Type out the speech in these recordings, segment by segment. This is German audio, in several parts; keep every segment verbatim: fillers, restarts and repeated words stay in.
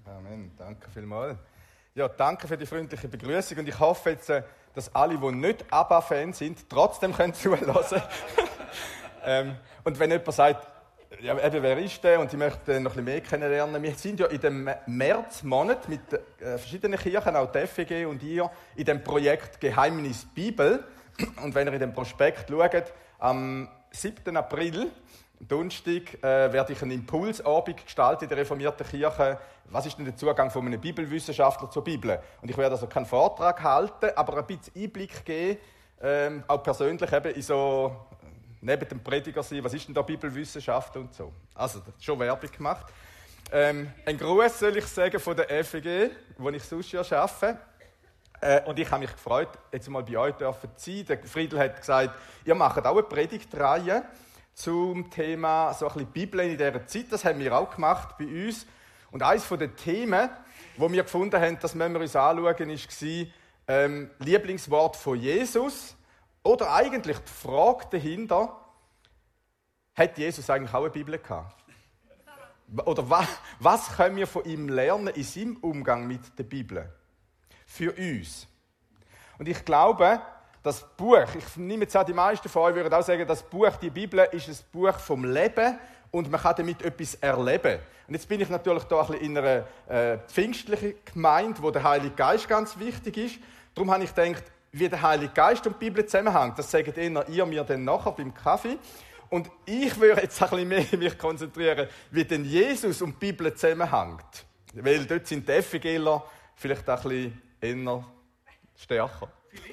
Amen, danke vielmals. Ja, danke für die freundliche Begrüßung und ich hoffe jetzt, dass alle, die nicht ABBA-Fan sind, trotzdem können zuhören. ähm, und wenn jemand sagt, ja, eben, wer ist der und ich möchte noch ein bisschen mehr kennenlernen. Wir sind ja in dem Märzmonat mit äh, verschiedenen Kirchen, auch der F E G und ihr, in dem Projekt Geheimnis Bibel. Und wenn ihr in dem Prospekt schaut, am siebten April, Donnerstag, äh, werde ich einen Impulsabend gestalten in der reformierten Kirche. Was ist denn der Zugang von einem Bibelwissenschaftler zur Bibel? Und ich werde also keinen Vortrag halten, aber ein bisschen Einblick geben, ähm, auch persönlich eben in so, neben dem Prediger sein, was ist denn da Bibelwissenschaft und so. Also, das ist schon Werbung gemacht. Ähm, ein Gruß soll ich sagen von der F E G, wo ich sonst ja arbeite. Äh, und ich habe mich gefreut, jetzt mal bei euch dürfen zu sein. Der Friedl hat gesagt, ihr macht auch eine Predigtreihe zum Thema so ein bisschen Bibel in dieser Zeit. Das haben wir auch gemacht bei uns. Und eines der Themen, die wir gefunden haben, das müssen wir uns anschauen, war ähm, Lieblingswort von Jesus. Oder eigentlich die Frage dahinter, hat Jesus eigentlich auch eine Bibel gehabt? Oder was, was können wir von ihm lernen in seinem Umgang mit der Bibel? Für uns. Und ich glaube, das Buch, ich nehme jetzt an, die meisten von euch würden auch sagen, das Buch, die Bibel, ist ein Buch vom Leben und man kann damit etwas erleben. Und jetzt bin ich natürlich da ein bisschen in einer äh, pfingstlichen Gemeinde, wo der Heilige Geist ganz wichtig ist. Darum habe ich gedacht, wie der Heilige Geist und die Bibel zusammenhängt, das sagt eher ihr mir dann nachher beim Kaffee. Und ich würde jetzt ein bisschen mehr mich konzentrieren, wie denn Jesus und die Bibel zusammenhängt. Weil dort sind die FEGler vielleicht ein bisschen eher stärker.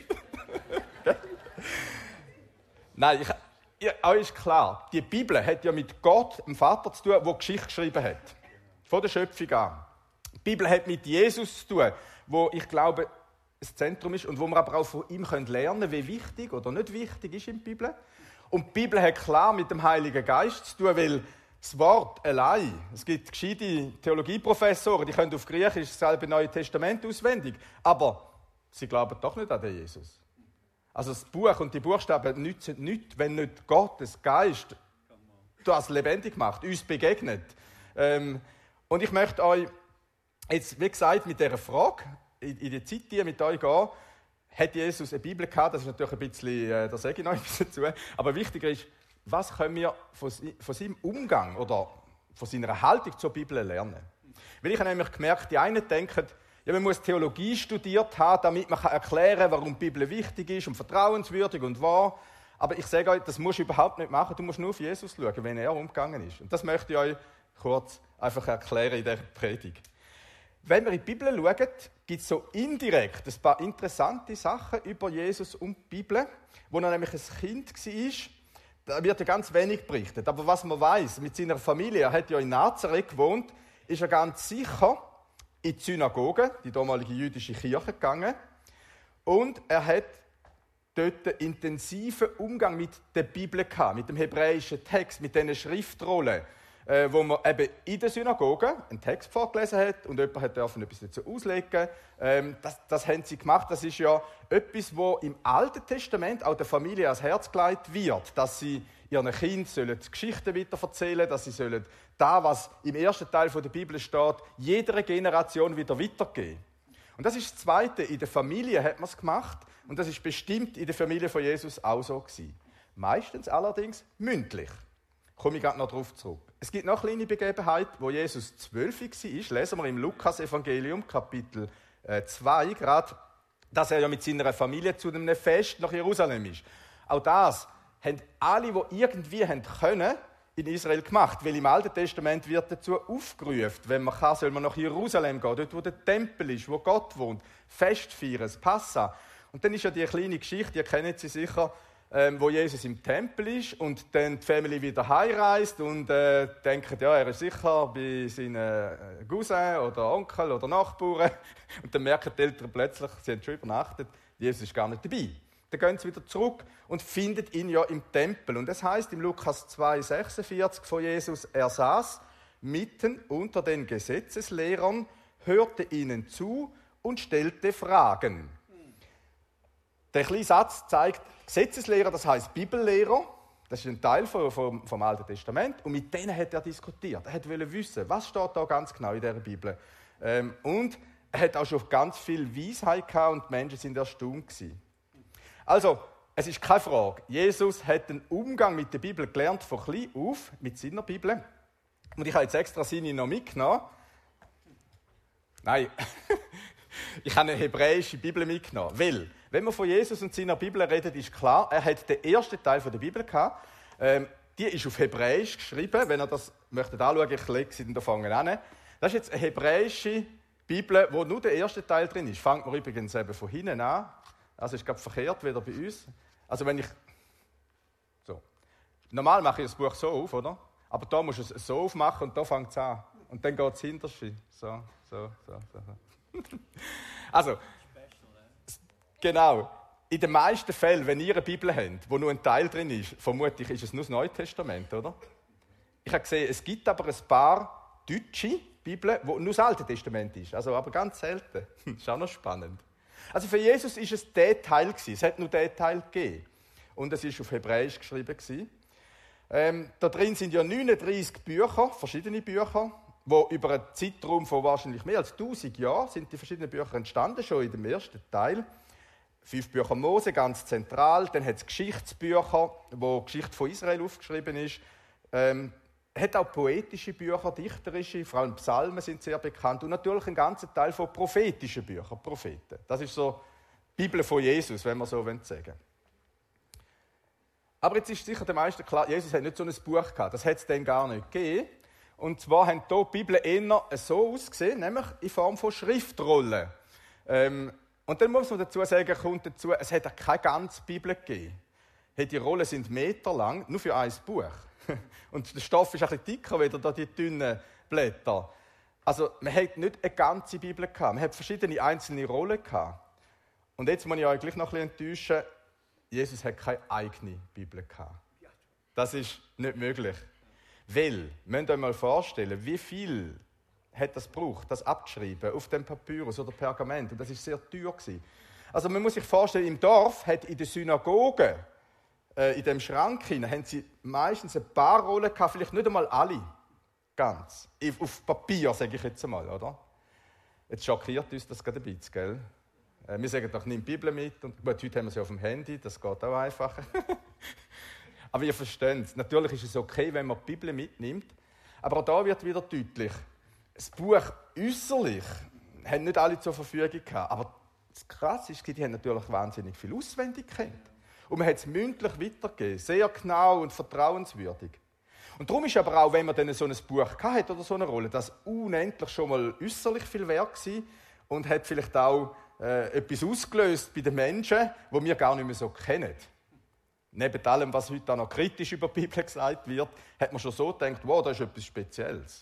Nein, ich, ja, euch ist klar, die Bibel hat ja mit Gott, dem Vater, zu tun, der Geschichte geschrieben hat. Von der Schöpfung an. Die Bibel hat mit Jesus zu tun, wo ich glaube, das Zentrum ist und wo wir aber auch von ihm lernen können, wie wichtig oder nicht wichtig ist in der Bibel. Und die Bibel hat klar mit dem Heiligen Geist zu tun, weil das Wort allein, es gibt gescheite Theologieprofessoren, die können auf Griechisch das selbe Neue Testament auswendig, aber sie glauben doch nicht an den Jesus. Also das Buch und die Buchstaben nützen nichts, wenn nicht Gottes Geist das lebendig macht, uns begegnet. Ähm, und ich möchte euch jetzt, wie gesagt, mit dieser Frage in, in die Zeit die mit euch gehen, hat Jesus eine Bibel gehabt? Das ist natürlich ein bisschen, äh, da sage ich noch ein bisschen dazu. Aber wichtiger ist, was können wir von, von seinem Umgang oder von seiner Haltung zur Bibel lernen? Weil ich habe nämlich gemerkt, die einen denken, ja, man muss Theologie studiert haben, damit man erklären kann, warum die Bibel wichtig ist und vertrauenswürdig und wahr. Aber ich sage euch, das musst du überhaupt nicht machen. Du musst nur auf Jesus schauen, wenn er umgegangen ist. Und das möchte ich euch kurz einfach erklären in dieser Predigt. Wenn wir in die Bibel schauen, gibt es so indirekt ein paar interessante Sachen über Jesus und die Bibel, wo er nämlich ein Kind war. Da wird ja ganz wenig berichtet. Aber was man weiß, mit seiner Familie, er hat ja in Nazareth gewohnt, ist er ganz sicher in die Synagoge, die damalige jüdische Kirche, gegangen. Und er hat dort einen intensiven Umgang mit der Bibel gehabt, mit dem hebräischen Text, mit diesen Schriftrollen, äh, wo man eben in der Synagoge einen Text vorgelesen hat und jemand hat dürfen etwas dazu auslegen. Ähm, das, das haben sie gemacht. Das ist ja etwas, was im Alten Testament auch der Familie ans Herz gelegt wird, dass sie ihren Kindern Geschichten weitererzählen sollen, dass sie sollen das, was im ersten Teil der Bibel steht, jeder Generation wieder weitergeben. Und das ist das Zweite. In der Familie hat man es gemacht und das ist bestimmt in der Familie von Jesus auch so gewesen. Meistens allerdings mündlich. Komme ich gerade noch darauf zurück. Es gibt noch eine kleine Begebenheit, wo Jesus zwölf war. Lesen wir im Lukas-Evangelium, Kapitel zwei, gerade, dass er ja mit seiner Familie zu einem Fest nach Jerusalem ist. Auch das haben alle, die irgendwie haben können, in Israel gemacht. Weil im Alten Testament wird dazu aufgerufen, wenn man kann, soll man nach Jerusalem gehen, dort wo der Tempel ist, wo Gott wohnt, Fest feiern, das Passa. Und dann ist ja die kleine Geschichte, ihr kennt sie sicher, ähm, wo Jesus im Tempel ist und dann die Familie wieder heimreist und äh, denkt, ja, er ist sicher bei seinen äh, Cousins oder Onkel oder Nachbarn. Und dann merken die Eltern plötzlich, sie haben schon übernachtet, Jesus ist gar nicht dabei. Dann gehen sie wieder zurück und finden ihn ja im Tempel. Und es heißt im Lukas zwei sechsundvierzig von Jesus, er saß mitten unter den Gesetzeslehrern, hörte ihnen zu und stellte Fragen. Der kleine Satz zeigt, Gesetzeslehrer, das heisst Bibellehrer, das ist ein Teil vom, vom, vom Alten Testament, und mit denen hat er diskutiert. Er wollte wissen, was steht da ganz genau in dieser Bibel. Ähm, und er hat auch schon ganz viel Weisheit gehabt und die Menschen sind erstaunt gewesen. Also, es ist keine Frage. Jesus hat den Umgang mit der Bibel gelernt von klein auf, mit seiner Bibel. Und ich habe jetzt extra seine noch mitgenommen. Nein, ich habe eine hebräische Bibel mitgenommen. Weil, wenn wir von Jesus und seiner Bibel reden, ist klar, er hat den ersten Teil der Bibel gehabt. Ähm, die ist auf Hebräisch geschrieben. Wenn ihr das möchtet anschauen, ich lege sie da vorne an. Das ist jetzt eine hebräische Bibel, wo nur der erste Teil drin ist. Fangt man übrigens eben von hinten an. Also ist gerade verkehrt wieder bei uns. Also wenn ich... So. Normal mache ich das Buch so auf, oder? Aber da musst du es so aufmachen und da fängt es an. Und dann geht es hinterher. So, so, so, so. Also, genau. In den meisten Fällen, wenn ihr eine Bibel habt, wo nur ein Teil drin ist, vermutlich ist es nur das Neue Testament, oder? Ich habe gesehen, es gibt aber ein paar deutsche Bibeln, wo nur das Alte Testament ist. Also aber ganz selten. Das ist auch noch spannend. Also für Jesus war es der Teil. Es hat nur den Teil gegeben. Und es war auf Hebräisch geschrieben. Ähm, da drin sind ja neununddreissig Bücher, verschiedene Bücher, wo über einen Zeitraum von wahrscheinlich mehr als tausend Jahren sind die verschiedenen Bücher entstanden, schon in dem ersten Teil. Fünf Bücher Mose, ganz zentral. Dann hat es Geschichtsbücher, wo die Geschichte von Israel aufgeschrieben ist. Ähm, hat auch poetische Bücher, dichterische, vor allem Psalmen sind sehr bekannt. Und natürlich ein ganzer Teil von prophetischen Büchern, Propheten. Das ist so die Bibel von Jesus, wenn man so sagen will. Aber jetzt ist sicher der meisten klar, Jesus hat nicht so ein Buch gehabt. Das hat es dann gar nicht gegeben. Und zwar haben hier die Bibel eher so ausgesehen, nämlich in Form von Schriftrollen. Ähm, und dann muss man dazu sagen, kommt dazu, es hat keine ganze Bibel gegeben. Die Rollen sind meterlang, nur für ein Buch. Und der Stoff ist ein bisschen dicker, wieder da die dünnen Blätter. Also man hat nicht eine ganze Bibel gehabt, man hat verschiedene einzelne Rollen gehabt. Und jetzt muss ich euch gleich noch ein bisschen enttäuschen, Jesus hat keine eigene Bibel gehabt. Das ist nicht möglich. Weil, müsst ihr euch mal vorstellen, wie viel hat das gebraucht, das abzuschreiben auf dem Papyrus oder Pergament. Und das war sehr teuer gewesen. Also man muss sich vorstellen, im Dorf hat in der Synagoge, äh, in dem Schrank hinein, haben sie meistens ein paar Rollen gehabt, vielleicht nicht einmal alle. Ganz. Auf Papier, sage ich jetzt einmal, oder? Jetzt schockiert uns das gerade ein bisschen, gell? Äh, wir sagen doch, nimm die Bibel mit. Und gut, heute haben wir sie auf dem Handy, das geht auch einfacher. Aber ihr versteht es. Natürlich ist es okay, wenn man die Bibel mitnimmt. Aber auch da wird wieder deutlich, das Buch äußerlich haben nicht alle zur Verfügung gehabt. Aber das Krasse ist, die haben natürlich wahnsinnig viel auswendig gekannt. Und man hat es mündlich weitergegeben. Sehr genau und vertrauenswürdig. Und darum ist aber auch, wenn man dann so ein Buch hatte oder so eine Rolle, das unendlich schon mal äußerlich viel wert gewesen und hat vielleicht auch äh, etwas ausgelöst bei den Menschen, die wir gar nicht mehr so kennen. Neben allem, was heute auch noch kritisch über die Bibel gesagt wird, hat man schon so gedacht, wow, das ist etwas Spezielles.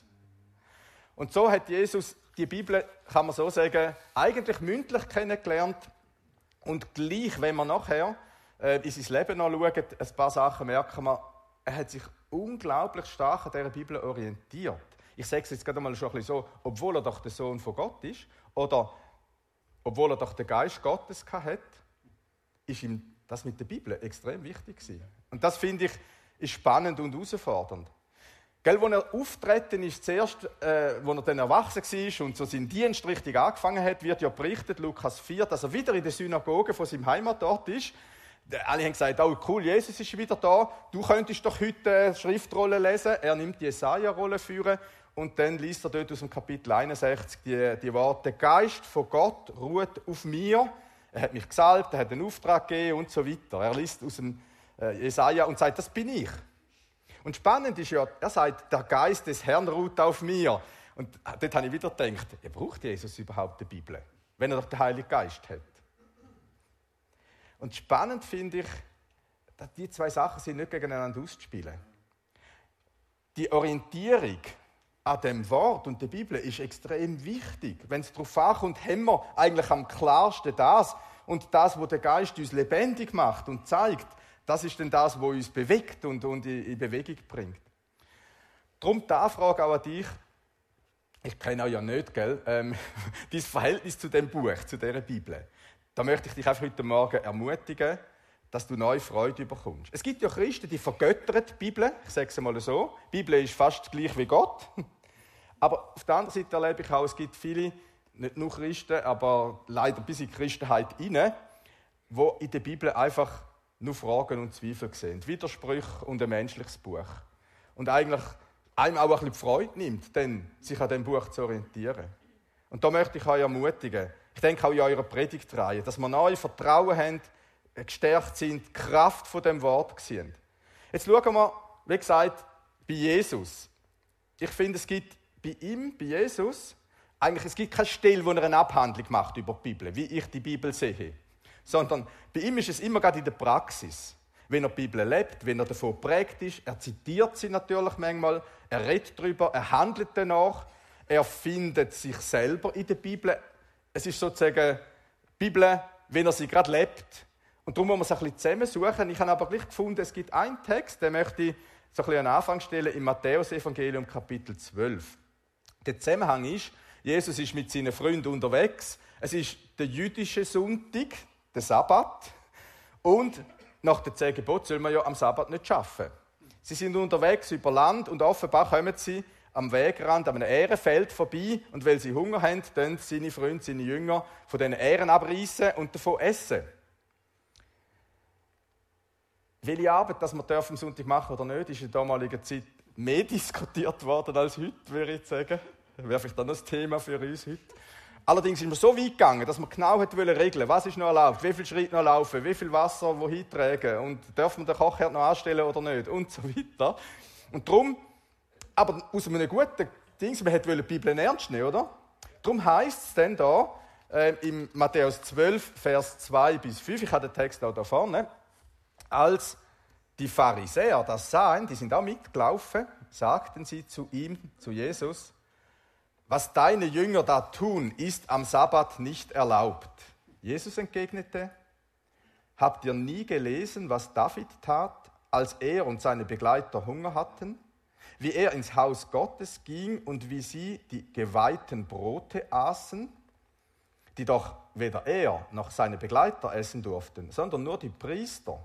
Und so hat Jesus die Bibel, kann man so sagen, eigentlich mündlich kennengelernt. Und gleich, wenn man nachher äh, in sein Leben anschaut, ein paar Sachen merken wir, er hat sich unglaublich stark an dieser Bibel orientiert. Ich sage es jetzt gerade mal schon ein bisschen so, obwohl er doch der Sohn von Gott ist, oder obwohl er doch den Geist Gottes hatte, ist ihm das mit der Bibel extrem wichtig gewesen. Und das, finde ich, ist spannend und herausfordernd. Gell, als er auftreten ist, zuerst, äh, als er dann erwachsen war und so seinen Dienst richtig angefangen hat, wird ja berichtet, Lukas vier, dass er wieder in der Synagoge von seinem Heimatort ist. Alle haben gesagt, oh cool, Jesus ist wieder da, du könntest doch heute Schriftrollen lesen. Er nimmt die Jesaja-Rolle führen und dann liest er dort aus dem Kapitel einundsechzig die, die Worte, der Geist von Gott ruht auf mir, er hat mich gesalbt, er hat einen Auftrag gegeben und so weiter. Er liest aus dem äh, Jesaja und sagt, das bin ich. Und spannend ist ja, er sagt, der Geist des Herrn ruht auf mir. Und dort habe ich wieder gedacht, er braucht Jesus überhaupt die Bibel, wenn er doch den Heiligen Geist hat. Und spannend finde ich, dass die zwei Sachen sind nicht gegeneinander auszuspielen. Die Orientierung an dem Wort und der Bibel ist extrem wichtig. Wenn es darauf ankommt, haben wir eigentlich am klarsten das. Und das, was der Geist uns lebendig macht und zeigt, das ist dann das, was uns bewegt und, und in, in Bewegung bringt. Darum die Anfrage auch an dich. Ich kenne auch ja nicht, gell, ähm, dein Verhältnis zu dem Buch, zu dieser Bibel. Da möchte ich dich einfach heute Morgen ermutigen, dass du neue Freude bekommst. Es gibt ja Christen, die vergöttern die Bibel. Ich sage es mal so. Die Bibel ist fast gleich wie Gott. Aber auf der anderen Seite erlebe ich auch, es gibt viele, nicht nur Christen, aber leider bis in die Christenheit hinein, die in der Bibel einfach nur Fragen und Zweifel sehen. Widersprüche und ein menschliches Buch. Und eigentlich einem auch ein bisschen die Freude nimmt, denn sich an diesem Buch zu orientieren. Und da möchte ich euch ermutigen, ich denke auch in eurer Predigtreihe, dass wir neu Vertrauen haben, gestärkt sind, die Kraft von dem Wort sehen. Jetzt schauen wir, wie gesagt, bei Jesus. Ich finde, es gibt bei ihm, bei Jesus, eigentlich, es gibt keine Stelle, wo er eine Abhandlung macht über die Bibel, wie ich die Bibel sehe. Sondern bei ihm ist es immer gerade in der Praxis. Wenn er die Bibel lebt, wenn er davon geprägt ist, er zitiert sie natürlich manchmal, er redet darüber, er handelt danach, er findet sich selber in der Bibel. Es ist sozusagen die Bibel, wenn er sie gerade lebt. Und darum muss man es ein bisschen zusammensuchen. Ich habe aber gleich gefunden, es gibt einen Text, den möchte ich so ein bisschen an den Anfang stellen, im Matthäus-Evangelium, Kapitel zwölf. Der Zusammenhang ist, Jesus ist mit seinen Freunden unterwegs. Es ist der jüdische Sonntag, der Sabbat. Und nach den zehn Geboten soll man ja am Sabbat nicht arbeiten. Sie sind unterwegs über Land und offenbar kommen sie am Wegrand, an einem Ährenfeld vorbei. Und weil sie Hunger haben, dann seine Freunde, seine Jünger von diesen Ähren abreißen und davon essen. Welche Arbeit dass man am Sonntag machen oder nicht, ist in der damaligen Zeit mehr diskutiert worden als heute, würde ich sagen. Das wäre vielleicht dann das Thema für uns heute. Allerdings ist man so weit gegangen, dass man genau regeln wollte, was ist noch erlaubt, wie viel Schritt noch laufen, wie viel Wasser wohin tragen und darf man den Kochherd noch anstellen oder nicht und so weiter. Und darum, aber aus einem guten Ding, man wollte die Bibel ernst nehmen, oder? Darum heisst es dann da, äh, im Matthäus zwölf, Vers zwei bis fünf, ich habe den Text auch da vorne, als die Pharisäer das sahen, die sind auch mitgelaufen, sagten sie zu ihm, zu Jesus, was deine Jünger da tun, ist am Sabbat nicht erlaubt. Jesus entgegnete, habt ihr nie gelesen, was David tat, als er und seine Begleiter Hunger hatten? Wie er ins Haus Gottes ging und wie sie die geweihten Brote aßen, die doch weder er noch seine Begleiter essen durften, sondern nur die Priester.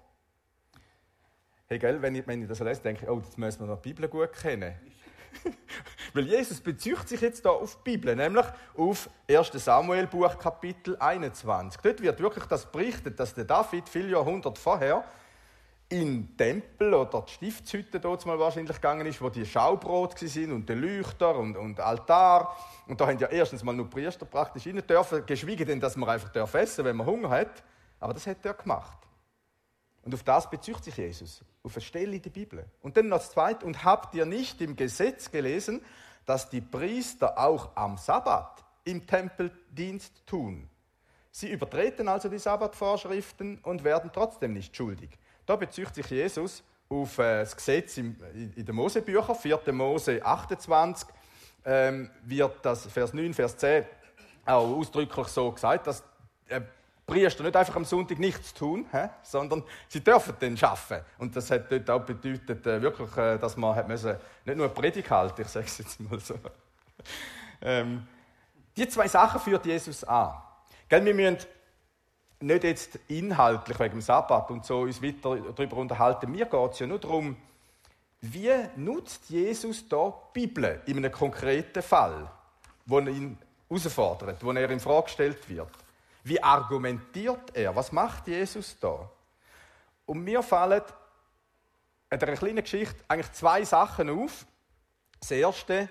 Hey, gell, wenn ich, wenn ich das lese, denke ich, oh, jetzt müssen wir noch die Bibel gut kennen. Weil Jesus bezieht sich jetzt hier auf die Bibel, nämlich auf erstes Samuel-Buch, Kapitel einundzwanzig. Dort wird wirklich das berichtet, dass der David viele Jahrhunderte vorher in den Tempel oder die Stiftshütte dort mal wahrscheinlich gegangen ist, wo die Schaubrote waren und der Leuchter und, und Altar. Und da haben ja erstens mal nur Priester praktisch rein dürfen, geschwiegen denn, dass man einfach essen darf, wenn man Hunger hat. Aber das hat er gemacht. Und auf das bezieht sich Jesus, auf eine Stelle in der Bibel. Und dann noch das Zweite, und habt ihr nicht im Gesetz gelesen, dass die Priester auch am Sabbat im Tempeldienst tun? Sie übertreten also die Sabbatvorschriften und werden trotzdem nicht schuldig. Da bezieht sich Jesus auf das Gesetz in den Mosebüchern, vierter Mose achtundzwanzig, ähm, wird das Vers neun, Vers zehn auch ausdrücklich so gesagt, dass äh, Priester nicht einfach am Sonntag nichts tun, he, sondern sie dürfen dann arbeiten. Und das hat dort auch bedeutet, äh, wirklich, äh, dass man hat müssen, nicht nur eine Predigt halten, ich sage es jetzt mal so. ähm, die zwei Sachen führt Jesus an. Gell, wir müssen nicht jetzt inhaltlich wegen dem Sabbat und so uns weiter darüber unterhalten. Mir geht es ja nur darum, wie nutzt Jesus da die Bibel in einem konkreten Fall, wo er ihn herausfordert, wo er in Frage gestellt wird. Wie argumentiert er? Was macht Jesus da? Und mir fallen in dieser kleinen Geschichte eigentlich zwei Sachen auf. Das erste,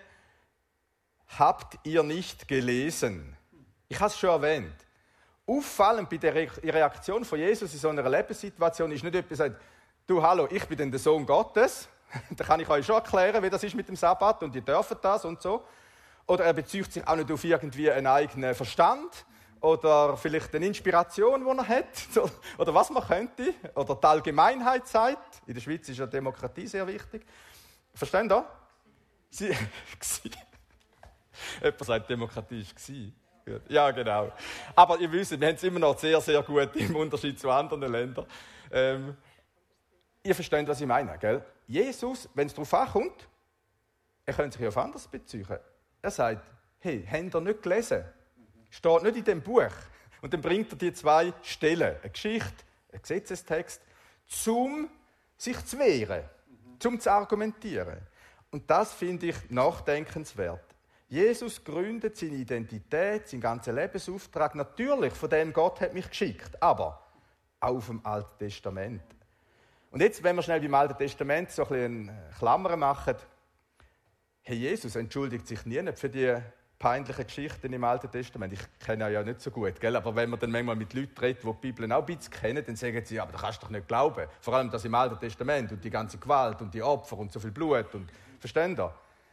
habt ihr nicht gelesen? Ich habe es schon erwähnt. Auffallend bei der Reaktion von Jesus in so einer Lebenssituation ist nicht jemand, der sagt, du, hallo, ich bin denn der Sohn Gottes. Da kann ich euch schon erklären, wie das ist mit dem Sabbat und ihr dürft das und so. Oder er bezieht sich auch nicht auf irgendwie einen eigenen Verstand oder vielleicht eine Inspiration, die er hat oder was man könnte. Oder die Allgemeinheit sagt. In der Schweiz ist ja Demokratie sehr wichtig. Verstehen Sie? Sie Jemand sagt, Demokratie war. Ja, genau. Aber ihr wisst, wir haben es immer noch sehr, sehr gut im Unterschied zu anderen Ländern. Ähm, ihr versteht, was ich meine, gell? Jesus, wenn es darauf ankommt, er könnte sich auf anderes beziehen. Er sagt, hey, habt ihr nicht gelesen? Steht nicht in dem Buch. Und dann bringt er die zwei Stellen, eine Geschichte, einen Gesetzestext, um sich zu wehren, um zu argumentieren. Und das finde ich nachdenkenswert. Jesus gründet seine Identität, seinen ganzen Lebensauftrag natürlich, von dem Gott hat mich geschickt, aber auch auf dem Alten Testament. Und jetzt, wenn wir schnell beim Alten Testament so ein bisschen Klammern machen, hey, Jesus entschuldigt sich nie für die peinlichen Geschichten im Alten Testament. Ich kenne ihn ja nicht so gut, gell? Aber wenn man dann manchmal mit Leuten redet, die die Bibel auch ein bisschen kennen, dann sagen sie, ja, aber das kannst du doch nicht glauben. Vor allem das im Alten Testament und die ganze Gewalt und die Opfer und so viel Blut. Und, verstehen Sie?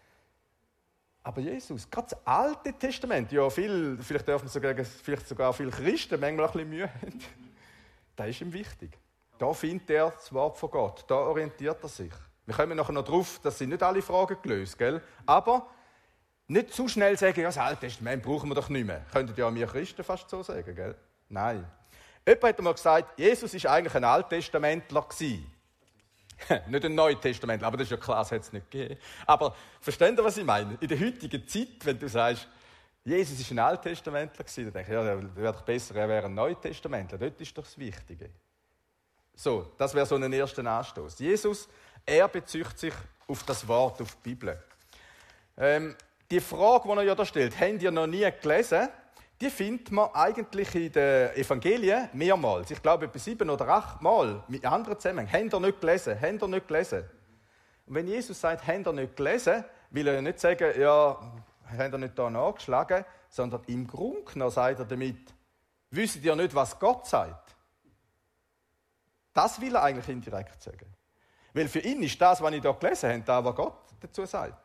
Aber Jesus, gerade das Alte Testament, ja, viel, vielleicht dürfen sogar, vielleicht sogar viele Christen manchmal ein bisschen Mühe haben, das ist ihm wichtig. Da findet er das Wort von Gott, da orientiert er sich. Wir kommen nachher noch darauf, dass sie nicht alle Fragen gelöst, gell? Aber nicht zu schnell sagen, ja, das Alte Testament brauchen wir doch nicht mehr. Könnten ja wir Christen fast so sagen, gell? Nein. Jemand hat einmal gesagt, Jesus war eigentlich ein Alttestamentler gewesen. Nicht ein Neutestamentler, aber das ist ja klar, das hat es nicht gegeben. Aber versteht ihr, was ich meine? In der heutigen Zeit, wenn du sagst, Jesus war ein Alttestamentler gewesen, dann denke ich, ja, der wäre doch besser, er wäre ein Neutestamentler. Dort ist doch das Wichtige. So, das wäre so ein erster Anstoß. Jesus, er bezieht sich auf das Wort, auf die Bibel. Ähm, die Frage, die er ja da stellt, habt ihr noch nie gelesen? Die findet man eigentlich in den Evangelien mehrmals. Ich glaube, etwa sieben oder acht Mal mit anderen Zusammenhängen. Habt ihr nicht gelesen? Habt ihr nicht gelesen? Und wenn Jesus sagt, habt ihr nicht gelesen, will er ja nicht sagen, ja, habt ihr nicht da nachgeschlagen, sondern im Grunde genommen sagt er damit, wisst ihr nicht, was Gott sagt? Das will er eigentlich indirekt sagen. Weil für ihn ist das, was ich hier gelesen habe, das, was Gott dazu sagt.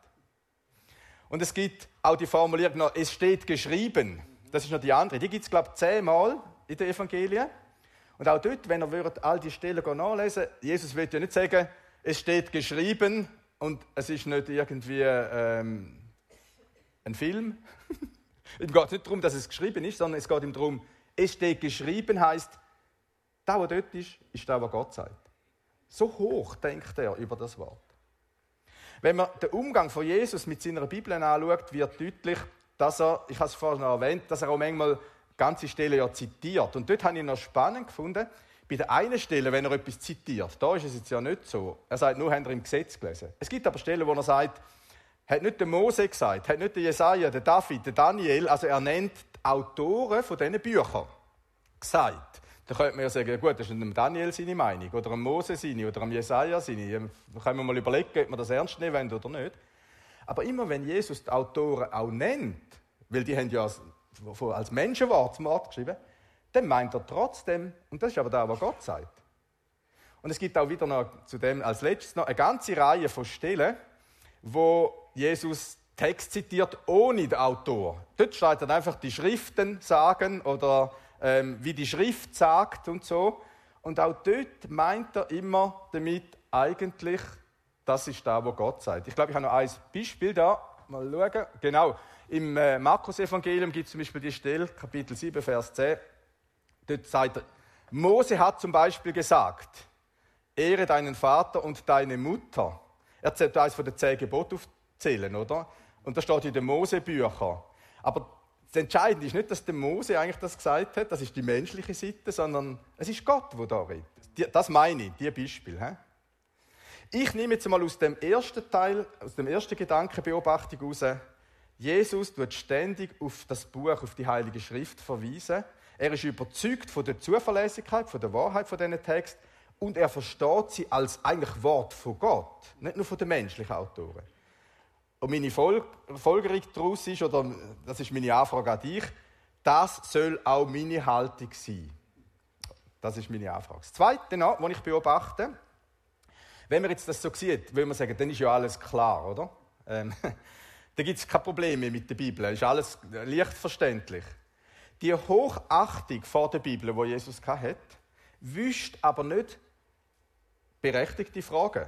Und es gibt auch die Formulierung noch, es steht geschrieben. Das ist noch die andere. Die gibt es, glaube ich, zehnmal in den Evangelien. Und auch dort, wenn ihr all die Stellen nachlesen würdet, Jesus will ja nicht sagen, es steht geschrieben und es ist nicht irgendwie ähm, ein Film. Es geht nicht darum, dass es geschrieben ist, sondern es geht ihm darum, es steht geschrieben heisst, das, was dort ist, ist das, was Gott sagt. So hoch denkt er über das Wort. Wenn man den Umgang von Jesus mit seiner Bibel anschaut, wird deutlich, dass er, ich habe es vorhin noch erwähnt, dass er auch manchmal ganze Stellen ja zitiert. Und dort habe ich noch spannend gefunden, bei der einen Stelle, wenn er etwas zitiert, da ist es jetzt ja nicht so. Er sagt nur, habt ihr im Gesetz gelesen. Es gibt aber Stellen, wo er sagt, hat nicht der Mose gesagt, hat nicht der Jesaja, der David, der Daniel, also er nennt die Autoren von diesen Büchern gesagt. Da könnte man ja sagen, gut, das ist dem Daniel seine Meinung, oder dem Mose seine, oder dem Jesaja seine. Da können wir mal überlegen, ob man das ernst nehmen wollen oder nicht. Aber immer wenn Jesus die Autoren auch nennt, weil die haben ja als Menschenwort zum Wort geschrieben, dann meint er trotzdem, und das ist aber das, was Gott sagt. Und es gibt auch wieder noch zu dem als letztes noch eine ganze Reihe von Stellen, wo Jesus Text zitiert ohne den Autor. Dort steht dann einfach die Schriften sagen oder ähm, wie die Schrift sagt und so. Und auch dort meint er immer damit eigentlich, das ist das, was Gott sagt. Ich glaube, ich habe noch ein Beispiel da. Mal schauen. Genau. Im äh, Markus-Evangelium gibt es zum Beispiel die Stelle, Kapitel sieben, Vers zehn. Dort sagt er, Mose hat zum Beispiel gesagt, ehre deinen Vater und deine Mutter. Er zählt eines von den zehn Geboten aufzählen, oder? Und das steht in den Mose-Büchern. Aber das Entscheidende ist nicht, dass der Mose eigentlich das gesagt hat, das ist die menschliche Seite, sondern es ist Gott, der da redet. Das meine ich, diese Beispiele. Ich nehme jetzt mal aus dem ersten Teil, aus dem ersten Gedankenbeobachtung heraus, Jesus tut ständig auf das Buch, auf die Heilige Schrift verweisen. Er ist überzeugt von der Zuverlässigkeit, von der Wahrheit von diesen Texten und er versteht sie als eigentlich Wort von Gott, nicht nur von den menschlichen Autoren. Und meine Fol- Folgerung daraus ist, oder das ist meine Anfrage an dich, das soll auch meine Haltung sein. Das ist meine Anfrage. Das Zweite noch, was ich beobachte, wenn man jetzt das so sieht, will man sagen, dann ist ja alles klar, oder? Ähm, da gibt es keine Probleme mit der Bibel, ist alles leicht verständlich. Die Hochachtung vor der Bibel, die Jesus hatte, wischt aber nicht berechtigte Fragen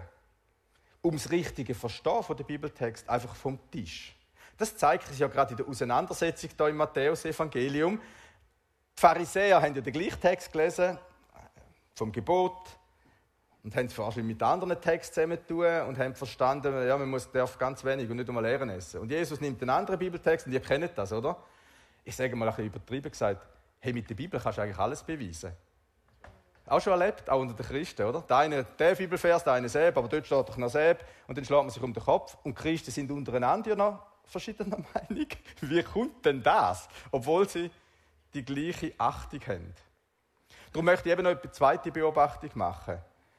um das richtige Verstehen von der Bibeltext einfach vom Tisch. Das zeigt sich ja gerade in der Auseinandersetzung hier im Matthäus-Evangelium. Die Pharisäer haben ja den gleichen Text gelesen, vom Gebot, und haben es wahrscheinlich mit anderen Texten zusammentun und haben verstanden, ja, man muss, darf ganz wenig und nicht einmal Lehren essen. Und Jesus nimmt einen anderen Bibeltext, und ihr kennt das, oder? Ich sage mal ein bisschen übertrieben gesagt, hey, mit der Bibel kannst du eigentlich alles beweisen. Auch schon erlebt, auch unter den Christen, oder? Der eine, der Bibelvers, der eine selber, aber dort steht doch noch selber, und dann schlägt man sich um den Kopf. Und die Christen sind untereinander ja noch verschiedener Meinung. Wie kommt denn das, obwohl sie die gleiche Achtung haben? Darum möchte ich eben noch eine zweite Beobachtung machen.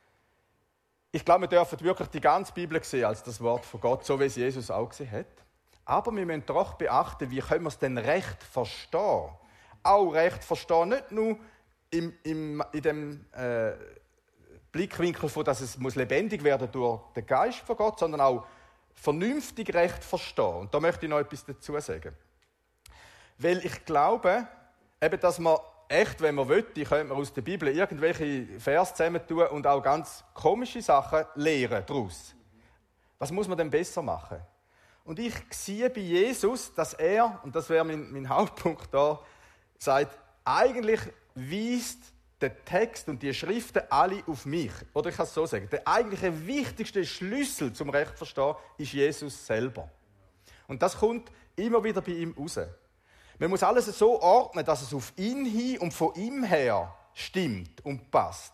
Ich glaube, wir dürfen wirklich die ganze Bibel sehen als das Wort von Gott, so wie es Jesus auch gesehen hat. Aber wir müssen doch beachten, wie können wir es denn recht verstehen? Auch recht verstehen, nicht nur im, im, in dem äh, Blickwinkel, von, dass es muss lebendig werden durch den Geist von Gott, sondern auch vernünftig recht verstehen. Und da möchte ich noch etwas dazu sagen. Weil ich glaube, eben, dass man echt, wenn man will, könnte man aus der Bibel irgendwelche Vers zusammentun und auch ganz komische Sachen lehren daraus. Was muss man denn besser machen? Und ich sehe bei Jesus, dass er, und das wäre mein, mein Hauptpunkt da, sagt, eigentlich weist der Text und die Schriften alle auf mich. Oder ich kann es so sagen, der eigentliche wichtigste Schlüssel zum Recht verstehen ist Jesus selber. Und das kommt immer wieder bei ihm raus. Man muss alles so ordnen, dass es auf ihn hin und von ihm her stimmt und passt.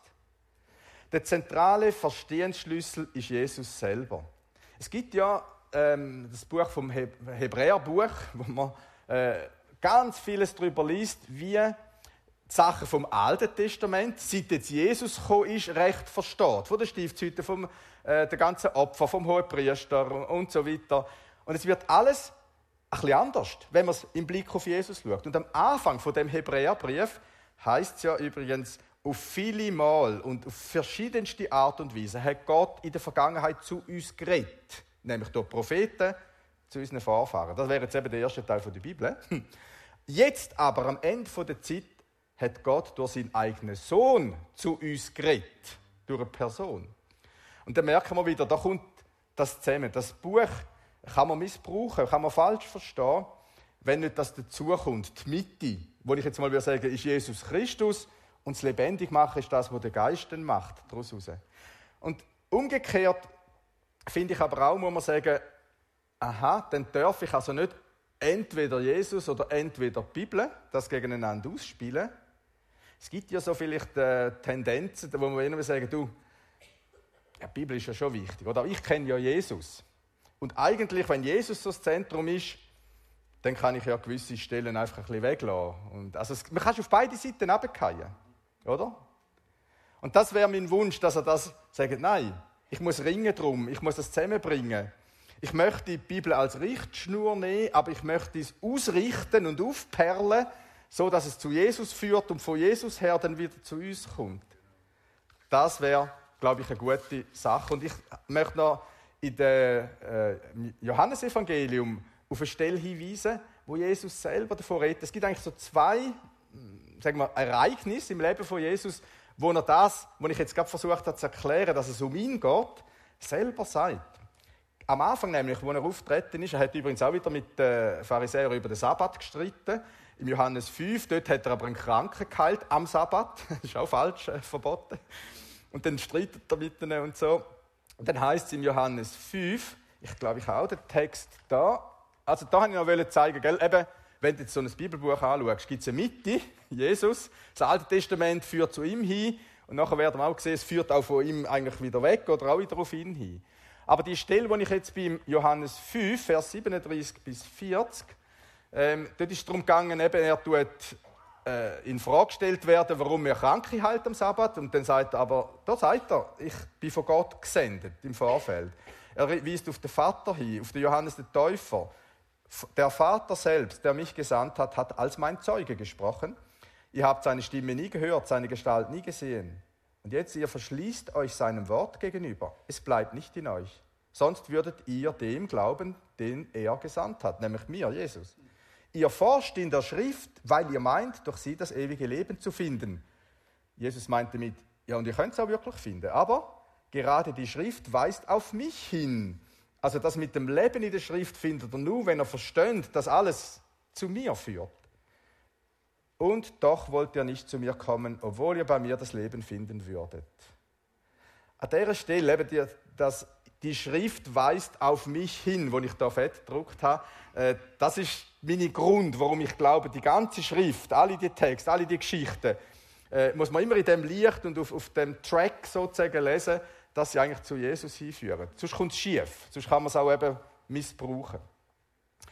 Der zentrale Verstehensschlüssel ist Jesus selber. Es gibt ja ähm, das Buch vom He- Hebräerbuch, wo man äh, ganz vieles darüber liest, wie die Sachen vom Alten Testament, seit jetzt Jesus gekommen ist, recht versteht. Von den Stiftshütten, vom äh, der ganzen Opfer, vom Hohepriester und so weiter. Und es wird alles ein bisschen anders, wenn man es im Blick auf Jesus schaut. Und am Anfang von dem Hebräerbrief heißt es ja übrigens, auf viele Mal und auf verschiedenste Art und Weise hat Gott in der Vergangenheit zu uns geredet. Nämlich durch Propheten zu unseren Vorfahren. Das wäre jetzt eben der erste Teil der Bibel. Jetzt aber, am Ende der Zeit, hat Gott durch seinen eigenen Sohn zu uns geredet. Durch eine Person. Und dann merken wir wieder, da kommt das zusammen. Das Buch kann man missbrauchen, kann man falsch verstehen, wenn nicht das dazukommt. Die Mitte, wo ich jetzt mal würde sagen, ist Jesus Christus und das lebendig machen ist das, was der Geist dann macht, daraus raus. Und umgekehrt finde ich aber auch, muss man sagen, aha, dann darf ich also nicht entweder Jesus oder entweder die Bibel das gegeneinander ausspielen. Es gibt ja so vielleicht äh, Tendenzen, wo man immer sagen, du, ja, die Bibel ist ja schon wichtig, oder? Ich kenne ja Jesus. Und eigentlich, wenn Jesus so das Zentrum ist, dann kann ich ja gewisse Stellen einfach ein bisschen weglassen. Und also es, man kann auf beide Seiten runterfallen, oder? Und das wäre mein Wunsch, dass er das sagt, nein, ich muss ringen drum, ich muss das zusammenbringen. Ich möchte die Bibel als Richtschnur nehmen, aber ich möchte es ausrichten und aufperlen, so dass es zu Jesus führt und von Jesus her dann wieder zu uns kommt. Das wäre, glaube ich, eine gute Sache. Und ich möchte noch in dem äh, Johannesevangelium auf eine Stelle hinweisen, wo Jesus selber davon redet. Es gibt eigentlich so zwei, sagen wir, Ereignisse im Leben von Jesus, wo er das, wo ich jetzt gerade versucht habe zu erklären, dass es um ihn geht, selber sagt. Am Anfang nämlich, wo er auftreten ist, er hat übrigens auch wieder mit den Pharisäern über den Sabbat gestritten. Im Johannes fünf, dort hat er aber einen Kranken geheilt am Sabbat. Das ist auch falsch, äh, verboten. Und dann streitet er mit ihnen und so. Und dann heisst es im Johannes fünf, ich glaube, ich habe auch den Text da. Also da wollte ich noch zeigen, gell? Eben, wenn du jetzt so ein Bibelbuch anschaust, gibt es eine Mitte, Jesus. Das Alte Testament führt zu ihm hin. Und nachher werden wir auch sehen, es führt auch von ihm eigentlich wieder weg oder auch wieder auf ihn hin. Aber die Stelle, die ich jetzt beim Johannes fünf, Vers siebenunddreißig bis vierzig, ähm, dort ist es darum gegangen, eben, er tut äh, in Frage gestellt werden, warum er Kranke heilt am Sabbat. Und dann sagt er, aber da sagt er, ich bin von Gott gesendet im Vorfeld. Er weist auf den Vater hin, auf den Johannes den Täufer. Der Vater selbst, der mich gesandt hat, hat als mein Zeuge gesprochen. Ihr habt seine Stimme nie gehört, seine Gestalt nie gesehen. Und jetzt, ihr verschließt euch seinem Wort gegenüber. Es bleibt nicht in euch. Sonst würdet ihr dem glauben, den er gesandt hat, nämlich mir, Jesus. Ihr forscht in der Schrift, weil ihr meint, durch sie das ewige Leben zu finden. Jesus meinte damit, ja, und ihr könnt es auch wirklich finden. Aber gerade die Schrift weist auf mich hin. Also das mit dem Leben in der Schrift findet er nur, wenn er versteht, dass alles zu mir führt. Und doch wollt ihr nicht zu mir kommen, obwohl ihr bei mir das Leben finden würdet. An dieser Stelle, eben die, dass die Schrift weist auf mich hin, wo ich da fett gedruckt habe, äh, das ist mein Grund, warum ich glaube, die ganze Schrift, alle die Texte, alle die Geschichten, äh, muss man immer in dem Licht und auf, auf dem Track sozusagen lesen, dass sie eigentlich zu Jesus hinführen. Sonst kommt es schief, sonst kann man es auch eben missbrauchen.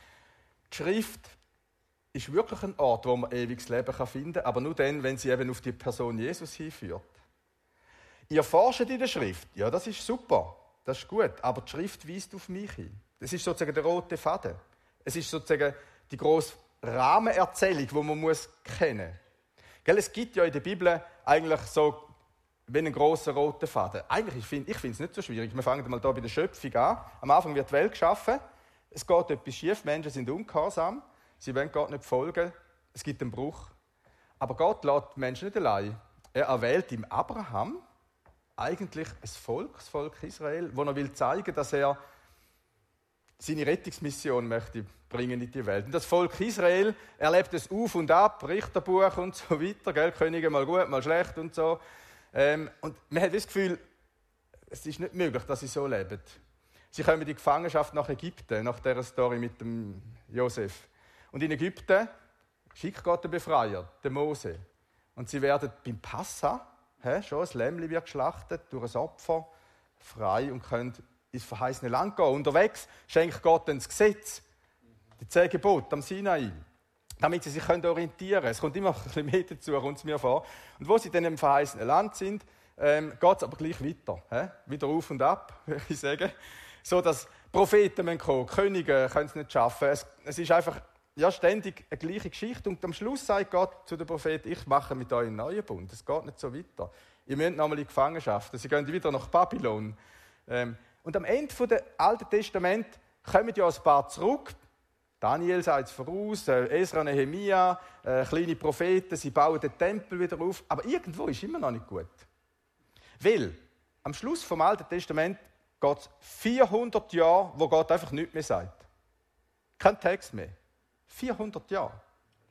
Die Schrift ist wirklich ein Ort, wo man ewiges Leben finden kann, aber nur dann, wenn sie eben auf die Person Jesus hinführt. Ihr forscht in der Schrift, ja, das ist super, das ist gut, aber die Schrift weist auf mich hin. Das ist sozusagen der rote Faden. Es ist sozusagen die grosse Rahmenerzählung, die man muss kennen muss. Es gibt ja in der Bibel eigentlich so wie einen grossen roten Faden. Eigentlich, ich finde ich es nicht so schwierig. Wir fangen mal hier bei der Schöpfung an. Am Anfang wird die Welt geschaffen. Es geht etwas schief, Menschen sind ungehorsam. Sie wollen Gott nicht folgen. Es gibt einen Bruch. Aber Gott lässt die Menschen nicht allein. Er erwählt im Abraham eigentlich ein Volk, das Volk Israel, wo er will zeigen, dass er seine Rettungsmission möchte bringen in die Welt. Und das Volk Israel erlebt es auf und ab, Richterbuch und so weiter, gell? Könige mal gut, mal schlecht und so. Ähm, und man hat das Gefühl, es ist nicht möglich, dass sie so leben. Sie kommen in die Gefangenschaft nach Ägypten, nach dieser Story mit dem Josef. Und in Ägypten schickt Gott den Befreier, den Mose. Und sie werden beim Passa, he, schon ein Lämmli wird geschlachtet, durch ein Opfer, frei und können ins verheißene Land gehen. Unterwegs schenkt Gott dann das Gesetz, die zehn Gebote am Sinai, damit sie sich orientieren können. Es kommt immer ein bisschen mehr dazu, kommt es mir vor. Und wo sie dann im verheißenen Land sind, ähm, geht es aber gleich weiter. He? Wieder auf und ab, würde ich sagen. So, dass Propheten kommen können, Könige können es nicht schaffen. Es, es ist einfach ja, ständig eine gleiche Geschichte. Und am Schluss sagt Gott zu den Propheten, ich mache mit euch einen neuen Bund. Es geht nicht so weiter. Ihr müsst nochmal in die Gefangenschaft. Sie gehen wieder nach Babylon. Ähm, und am Ende des Alten Testaments kommen ja ein paar zurück. Daniel sagt es voraus, Esra, Nehemia, äh, kleine Propheten, sie bauen den Tempel wieder auf. Aber irgendwo ist immer noch nicht gut. Weil am Schluss vom Alten Testament geht es vierhundert Jahre, wo Gott einfach nichts mehr sagt. Kein Text mehr. vierhundert Jahre.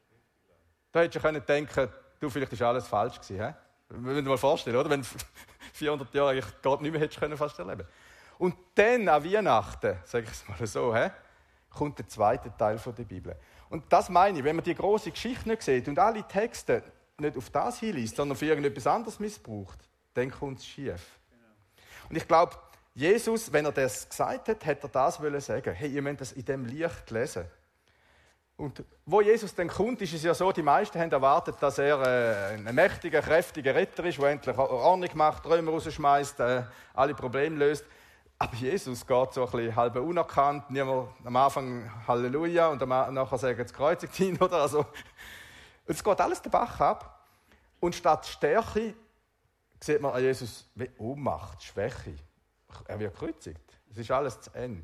Da hättest du denken, du, vielleicht ist alles falsch gewesen. He? Wenn du dir mal vorstellen, oder? Wenn vierhundert Jahre eigentlich Gott nicht mehr hättest können fast erleben. Und dann an Weihnachten, sage ich es mal so, he? kommt der zweite Teil der Bibel. Und das meine ich, wenn man die grosse Geschichte nicht sieht und alle Texte nicht auf das hinliest, sondern für irgendetwas anderes missbraucht, dann kommt es schief. Und ich glaube, Jesus, wenn er das gesagt hat, hat er das wollen sagen. Hey, ihr müsst das in dem Licht lesen. Und wo Jesus dann kommt, ist es ja so, die meisten haben erwartet, dass er äh, ein mächtiger, kräftiger Retter ist, der endlich Ordnung macht, Römer rausschmeißt, äh, alle Probleme löst. Aber Jesus geht so ein bisschen halb unerkannt. Niemand am Anfang Halleluja und nachher sagen sie gekreuzigt ihn. Oder? Also, es geht alles den Bach ab. Und statt Stärke sieht man an Jesus wie Ohnmacht, Schwäche. Er wird gekreuzigt. Es ist alles zu Ende.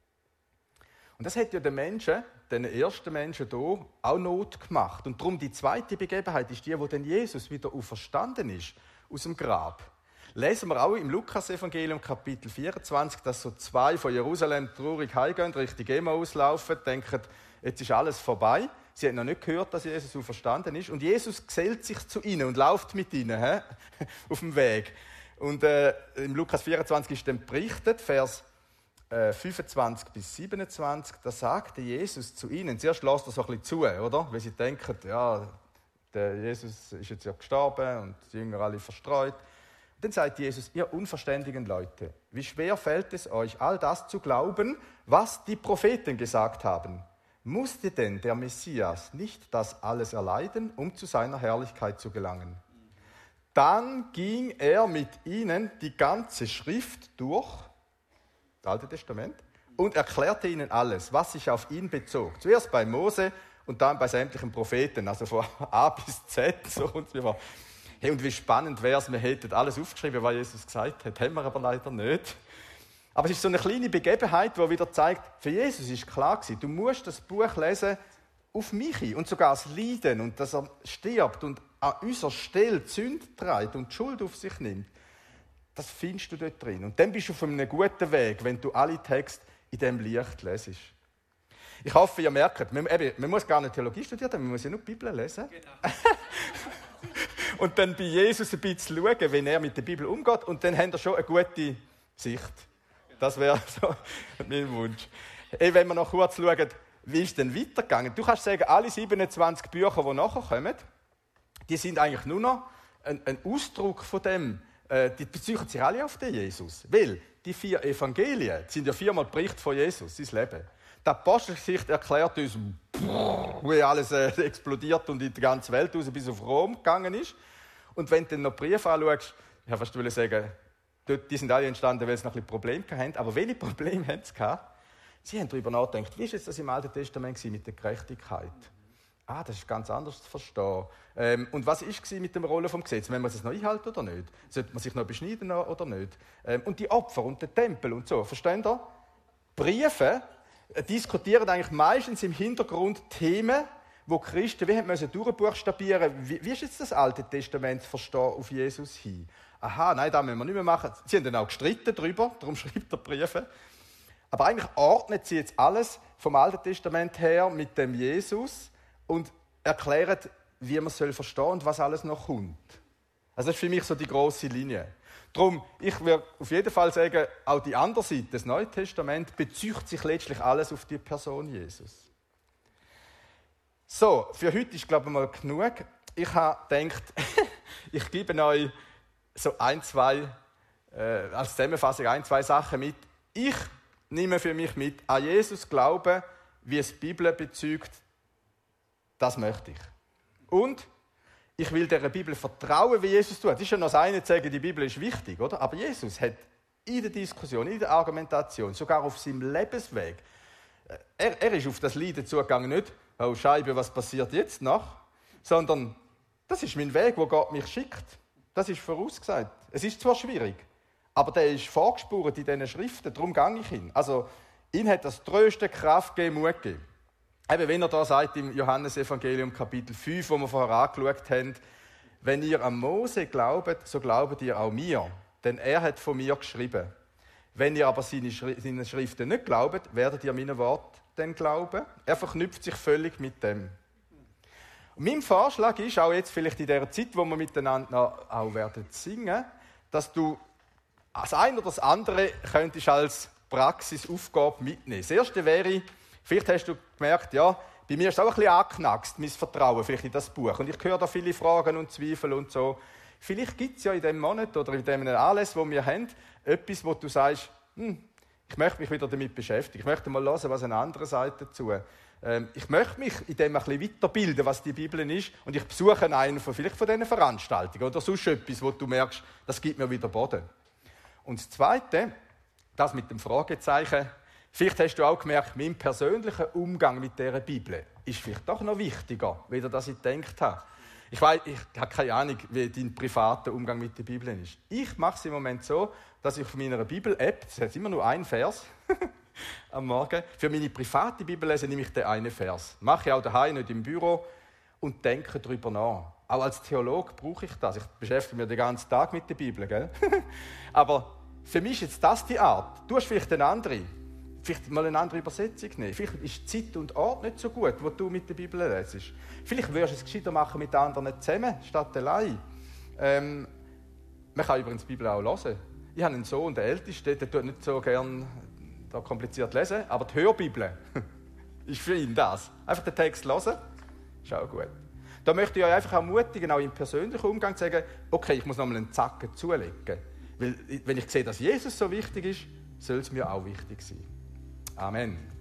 Und das hat ja den Menschen, den ersten Menschen hier, auch Not gemacht. Und darum die zweite Begebenheit ist die, wo dann Jesus wieder auferstanden ist aus dem Grab. Lesen wir auch im Lukas-Evangelium, Kapitel vierundzwanzig, dass so zwei von Jerusalem traurig heimgehen, Richtung Emmaus laufen, denken, jetzt ist alles vorbei. Sie haben noch nicht gehört, dass Jesus auferstanden ist. Und Jesus gesellt sich zu ihnen und läuft mit ihnen he? auf dem Weg. Und äh, im Lukas vierundzwanzig ist dann berichtet, Vers äh, fünfundzwanzig bis siebenundzwanzig, da sagte Jesus zu ihnen, zuerst lässt er so ein bisschen zu, oder? Weil sie denken, ja, der Jesus ist jetzt ja gestorben und die Jünger alle verstreut. Dann sagt Jesus, ihr unverständigen Leute, wie schwer fällt es euch, all das zu glauben, was die Propheten gesagt haben? Musste denn der Messias nicht das alles erleiden, um zu seiner Herrlichkeit zu gelangen? Dann ging er mit ihnen die ganze Schrift durch, das Alte Testament, und erklärte ihnen alles, was sich auf ihn bezog. Zuerst bei Mose und dann bei sämtlichen Propheten, also von A bis Z, so und so weiter. Hey, und wie spannend wäre es, wir hätten alles aufgeschrieben, was Jesus gesagt hat. Haben wir aber leider nicht. Aber es ist so eine kleine Begebenheit, die wieder zeigt, für Jesus ist klar gewesen, du musst das Buch lesen auf mich hin. Und sogar das Leiden und dass er stirbt und an unserer Stelle die Sünde trägt und die Schuld auf sich nimmt. Das findest du dort drin. Und dann bist du auf einem guten Weg, wenn du alle Texte in diesem Licht lesest. Ich hoffe, ihr merkt, man, eben, man muss gar nicht Theologie studieren, man muss ja nur die Bibel lesen. Genau. Und dann bei Jesus ein bisschen schauen, wie er mit der Bibel umgeht. Und dann habt ihr schon eine gute Sicht. Das wäre so mein Wunsch. Hey, wenn wir noch kurz schauen, wie ist es denn weitergegangen? Du kannst sagen, alle siebenundzwanzig Bücher, die nachher kommen, die sind eigentlich nur noch ein, ein Ausdruck von dem. Äh, die beziehen sich alle auf den Jesus. Weil die vier Evangelien sind ja viermal Bericht von Jesus, sein Leben. Die Apostelgeschichte erklärt uns, wo alles äh, explodiert und in die ganze Welt raus bis auf Rom gegangen ist. Und wenn du dann noch die Briefe anschaust, ich wollte fast sagen, dort, die sind alle entstanden, weil sie noch ein bisschen Probleme hatten. Aber welche Probleme haben sie gehabt? Sie haben darüber nachgedacht, wie ist jetzt das im Alten Testament mit der Gerechtigkeit? Ah, das ist ganz anders zu verstehen. Ähm, und was war mit der Rolle vom Gesetz? Wenn man es noch einhalten oder nicht? Sollte man sich noch beschneiden oder nicht? Ähm, und die Opfer und der Tempel und so. Versteht ihr? Briefe äh, diskutieren eigentlich meistens im Hintergrund Themen, wo Christen wie müssen durchbuchstabieren. Wie, wie ist jetzt das Alte Testament zu verstehen auf Jesus hin? Aha, nein, das müssen wir nicht mehr machen. Sie haben dann auch gestritten darüber, darum schreibt er Briefe. Aber eigentlich ordnet sie jetzt alles vom Alten Testament her mit dem Jesus und erklärt, wie man es verstehen soll und was alles noch kommt. Also das ist für mich so die grosse Linie. Darum, ich würde auf jeden Fall sagen, auch die andere Seite, das Neue Testament, bezieht sich letztlich alles auf die Person Jesus. So, für heute ist, glaube ich, mal genug. Ich habe gedacht, ich gebe euch so ein, zwei, äh, als Zusammenfassung ein, zwei Sachen mit. Ich nehme für mich mit, an Jesus glauben, wie es die Bibel bezeugt, das möchte ich. Und ich will dieser Bibel vertrauen, wie Jesus tut. Es ist ja noch das eine zu sagen, die Bibel ist wichtig, oder? Aber Jesus hat in der Diskussion, in der Argumentation, sogar auf seinem Lebensweg, er, er ist auf das Leiden zugegangen, nicht, oh Scheibe, was passiert jetzt noch? Sondern, das ist mein Weg, wo Gott mich schickt. Das ist vorausgesagt. Es ist zwar schwierig, aber der ist vorgespurt in diesen Schriften, darum gehe ich hin. Also, ihn hat das Trösten, Kraft gegeben, Mut gegeben. Eben, wenn er da sagt im Johannesevangelium Kapitel fünf, wo wir vorher angeschaut haben, wenn ihr an Mose glaubt, so glaubt ihr auch mir, denn er hat von mir geschrieben. Wenn ihr aber seine, Schri- seine Schriften nicht glaubt, werdet ihr meinen Wort dann glauben. Er verknüpft sich völlig mit dem. Und mein Vorschlag ist, auch jetzt vielleicht in der Zeit, wo wir miteinander noch auch werden singen, dass du das eine oder das andere könntest als Praxisaufgabe mitnehmen. Das erste wäre, vielleicht hast du gemerkt, ja, bei mir ist es auch ein bisschen angeknackst, mein Vertrauen vielleicht in das Buch. Und ich höre da viele Fragen und Zweifel und so. Vielleicht gibt es ja in diesem Monat oder in dem Anlass, den wir haben, etwas, wo du sagst, hm, ich möchte mich wieder damit beschäftigen. Ich möchte mal hören, was eine andere Seite dazu. Ähm, ich möchte mich in dem ein bisschen weiterbilden, was die Bibel ist. Und ich besuche einen von, vielleicht von diesen Veranstaltungen oder sonst etwas, wo du merkst, das gibt mir wieder Boden. Und das Zweite, das mit dem Fragezeichen. Vielleicht hast du auch gemerkt, mein persönlicher Umgang mit dieser Bibel ist vielleicht doch noch wichtiger, als das ich gedacht habe. Ich weiss, ich habe keine Ahnung, wie dein privater Umgang mit der Bibel ist. Ich mache es im Moment so, dass ich auf meiner Bibel-App, das hat immer nur einen Vers am Morgen, für meine private Bibel lese nehme ich den einen Vers. Mache ich auch daheim, nicht im Büro und denke darüber nach. Auch als Theologe brauche ich das. Ich beschäftige mich den ganzen Tag mit der Bibel. Gell? Aber für mich ist jetzt das die Art. Du hast vielleicht eine andere. Vielleicht mal eine andere Übersetzung nehmen. Vielleicht ist die Zeit und Ort nicht so gut, wo du mit der Bibel lesest. Vielleicht würdest du es gescheiter machen mit anderen zusammen, statt allein. Ähm, man kann übrigens die Bibel auch hören. Ich habe einen Sohn, der Älteste, der tut nicht so gerne da kompliziert lesen, aber die Hörbibel ist für ihn das. Einfach den Text hören, ist auch gut. Da möchte ich euch einfach ermutigen, auch im persönlichen Umgang zu sagen, okay, ich muss noch mal einen Zacken zulegen. Weil, wenn ich sehe, dass Jesus so wichtig ist, soll es mir auch wichtig sein. Amen.